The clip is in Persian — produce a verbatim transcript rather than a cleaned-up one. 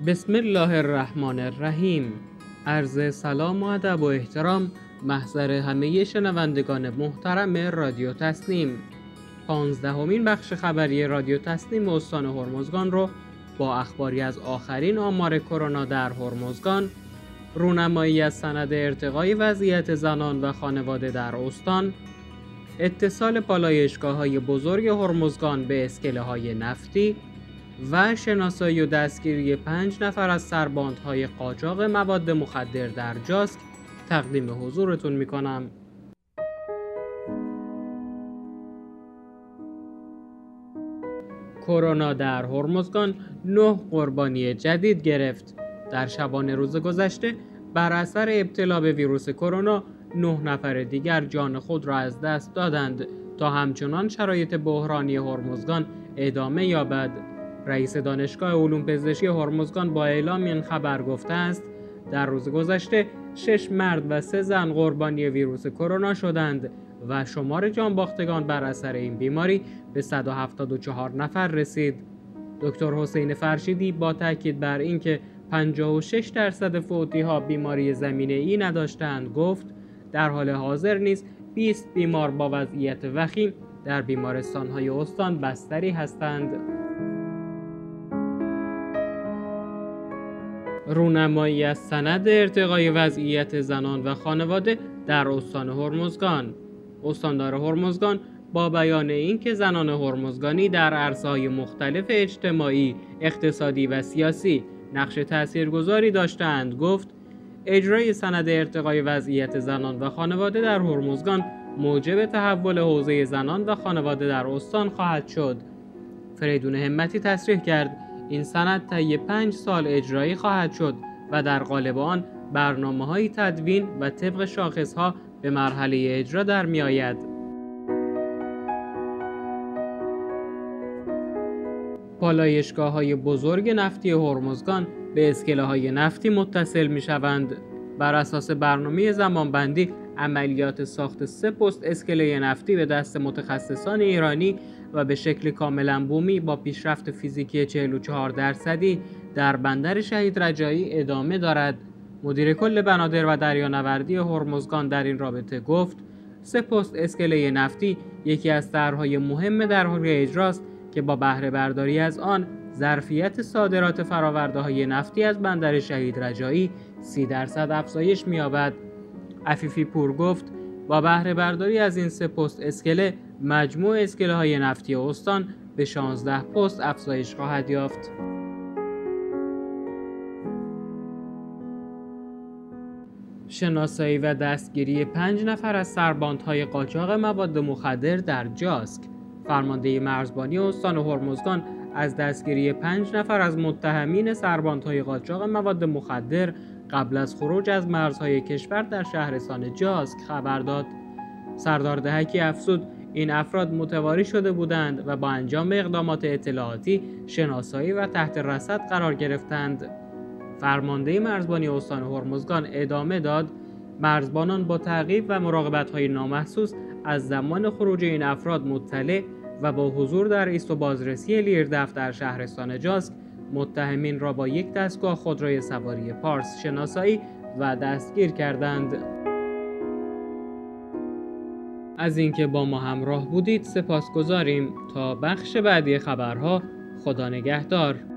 بسم الله الرحمن الرحیم. عرض سلام و ادب و احترام محضر همه شنوندگان محترم رادیو تسنیم. پانزدهمین بخش خبری رادیو تسنیم استان هرمزگان رو با اخباری از آخرین آمار کرونا در هرمزگان، رونمایی از سند ارتقای وضعیت زنان و خانواده در استان، اتصال پالایشگاه‌های بزرگ هرمزگان به اسکله‌های نفتی و شناسایی و دستگیری پنج نفر از سرباندهای قاچاق مواد مخدر در جاسک تقدیم حضورتون میکنم. کرونا در هرمزگان نه قربانی جدید گرفت. در شبانه روز گذشته بر اثر ابتلا به ویروس کرونا نه نفر دیگر جان خود را از دست دادند تا همچنان شرایط بحرانی هرمزگان ادامه یابد. رئیس دانشگاه علوم پزشکی هرمزگان با اعلام این خبر گفته است در روز گذشته شش مرد و سه زن قربانی ویروس کرونا شدند و شمار جانباختگان بر اثر این بیماری به صد و هفتاد و چهار نفر رسید. دکتر حسین فرشیدی با تاکید بر اینکه پنجاه و شش درصد فوتی‌ها بیماری زمینه‌ای نداشتند گفت در حال حاضر نیز بیست بیمار با وضعیت وخیم در بیمارستان‌های استان بستری هستند. رونمایی از سند ارتقای وضعیت زنان و خانواده در استان هرمزگان. استاندار هرمزگان با بیان اینکه زنان هرمزگانی در عرصه‌های مختلف اجتماعی، اقتصادی و سیاسی نقش تاثیرگذاری داشتند گفت اجرای سند ارتقای وضعیت زنان و خانواده در هرمزگان موجب تحول حوزه زنان و خانواده در استان خواهد شد. فریدون همتی تصریح کرد این سند طی پنج سال اجرایی خواهد شد و در قالب آن برنامه‌های تدوین و طبق شاخص‌ها به مرحله اجرا در می آید. پالایشگاه‌های بزرگ نفتی هرمزگان به اسکله‌های نفتی متصل می شوند. بر اساس برنامه زمانبندی عملیات ساخت سه پست اسکله نفتی به دست متخصصان ایرانی و به شکل کاملا بومی با پیشرفت فیزیکی چهل و چهار درصدی در بندر شهید رجایی ادامه دارد. مدیر کل بنادر و دریانوردی هرمزگان در این رابطه گفت سه پست اسکله نفتی یکی از طرح‌های مهم در حال اجراست که با بهره برداری از آن ظرفیت صادرات فرآورده‌های نفتی از بندر شهید رجایی سی درصد افزایش می‌یابد. عفیفی پور گفت با بهره برداری از این سه پست اسکله مجموع اسکله‌های نفتی استان به شانزده پست افزایش خواهد یافت. شناسایی و دستگیری پنج نفر از سرباندهای قاچاق مواد مخدر در جاسک. فرمانده مرزبانی استان هرمزگان از دستگیری پنج نفر از متهمین سرباندهای قاچاق مواد مخدر قبل از خروج از مرزهای کشور در شهرستان جاسک خبر داد. سردار دهکی افزود این افراد متواری شده بودند و با انجام اقدامات اطلاعاتی شناسایی و تحت رصد قرار گرفتند. فرمانده مرزبانی استان هرمزگان ادامه داد مرزبانان با تعقیب و مراقبت‌های نامحسوس از زمان خروج این افراد مطلع و با حضور در ایست و بازرسی لیردفت در شهرستان جاسک متهمین را با یک دستگاه خودروی سواری پارس شناسایی و دستگیر کردند. از اینکه با ما همراه بودید سپاسگزاریم. تا بخش بعدی خبرها خدا نگهدار.